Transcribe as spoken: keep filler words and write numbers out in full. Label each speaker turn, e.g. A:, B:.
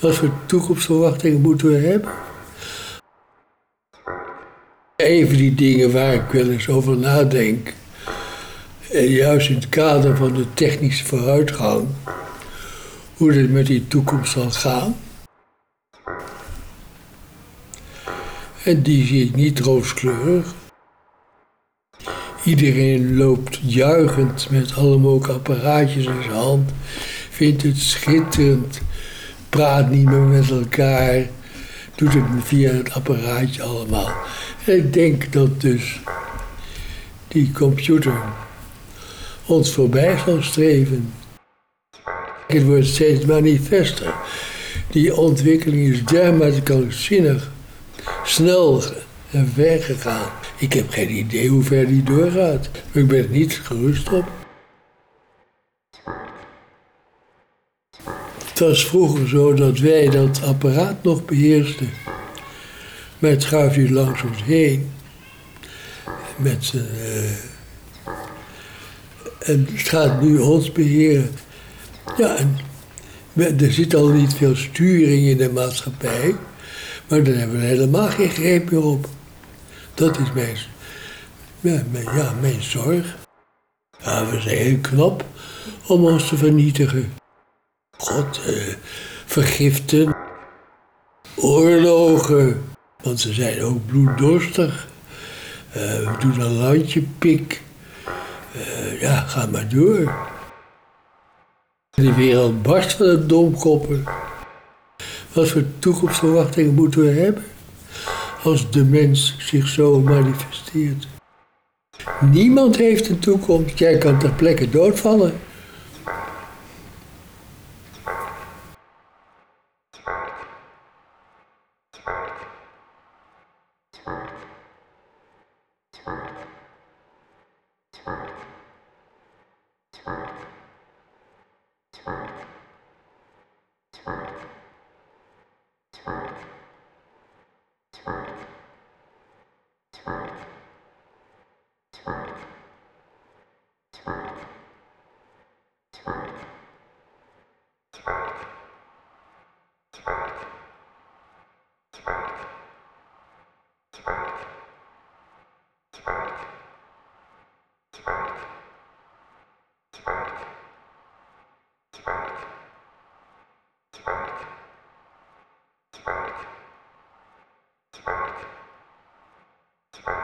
A: Wat voor toekomstverwachtingen moeten we hebben? Een van die dingen waar ik wel eens over nadenk, en juist in het kader van de technische vooruitgang, hoe het met die toekomst zal gaan. En die zie ik niet rooskleurig. Iedereen loopt juichend met alle mogelijke apparaatjes in zijn hand, vindt het schitterend, praat niet meer met elkaar, doet het via het apparaatje allemaal. En ik denk dat dus die computer ons voorbij zal streven. Het wordt steeds manifester. Die ontwikkeling is dermate krankzinnig, snel en ver gegaan. Ik heb geen idee hoe ver die doorgaat. Maar ik ben er niet gerust op. Het was vroeger zo dat wij dat apparaat nog beheersten. Maar het schuift hier langs ons heen. Met zijn, uh, en het gaat nu ons beheren. Ja, en er zit al niet veel sturing in de maatschappij. Maar daar hebben we helemaal geen greep meer op. Dat is mijn, ja, mijn, ja, mijn zorg. Ja, we zijn heel knap om ons te vernietigen. God, uh, vergiften, oorlogen, want ze zijn ook bloeddorstig. Uh, we doen een landje pik. Uh, ja, ga maar door. De wereld barst van het domkoppen. Wat voor toekomstverwachtingen moeten we hebben als de mens zich zo manifesteert? Niemand heeft een toekomst. Jij kan ter plekke doodvallen. Spark.